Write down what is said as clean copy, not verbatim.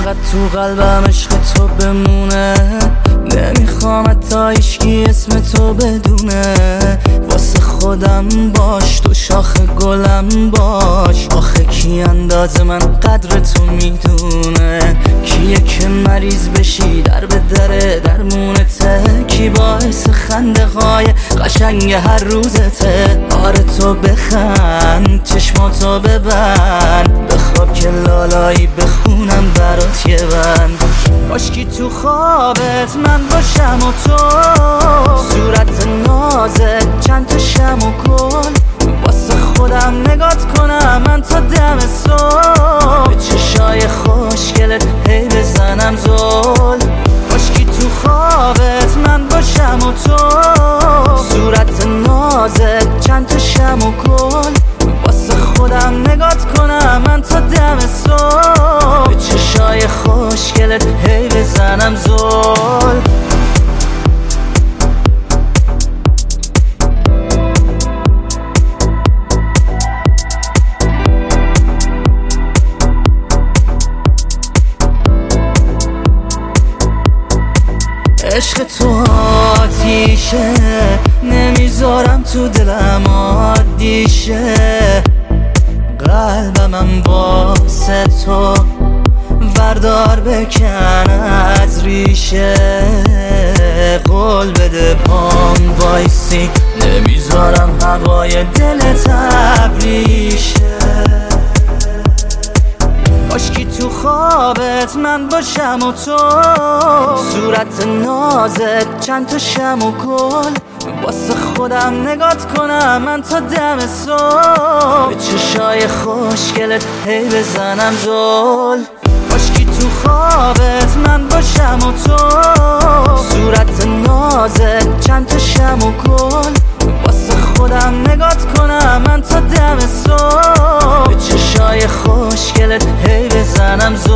فقط تو قلبم عشق تو بمونه، نمیخوام حتی هیچکی اسم تو بدونه. واسه خودم باش، تو شاخ گلم باش. آخه کی انداز من قدر تو میدونه؟ کیه که مریض بشی در به در درمونته؟ کی باعث خنده های قشنگ هر روزته؟ آره تو بخند، چشماتو ببند، بخواب که لالایی بخونم برات یه بند. کاشکی تو خوابت من باشم و تو، صورت نازت چند تا شم و گل. واسه خودم نگات کنم من تا دم صبح، به چشای خوشگلت هی بزنم زل. کاشکی تو خوابت من باشم و تو، صورت نازت چند تا شم و گل. واسه خودم نگات کنم من تا دم صبح، به چشای خوشگلت هی بزنم زل. عشق تو آتیشه، نمیذارم تو دلم عادیشه. قلبم واسه تو وردار بکن از ریشه. قول بده پام وایسی، نمیذارم هوای دلت ابریشه. کاشکی تو خوابت من باشم و تو، صورت نازت چند تا شم و گل. واسه خودم نگات کنم من تا دم صبح، به چشای خوشگلت هی بزنم زل. کاشکی تو خوابت من باشم و تو، صورت نازت چند تا شم و گل. واسه خودم نگات کنم من تا دم صبح، به چشای خوشگلت هی بزنم زل.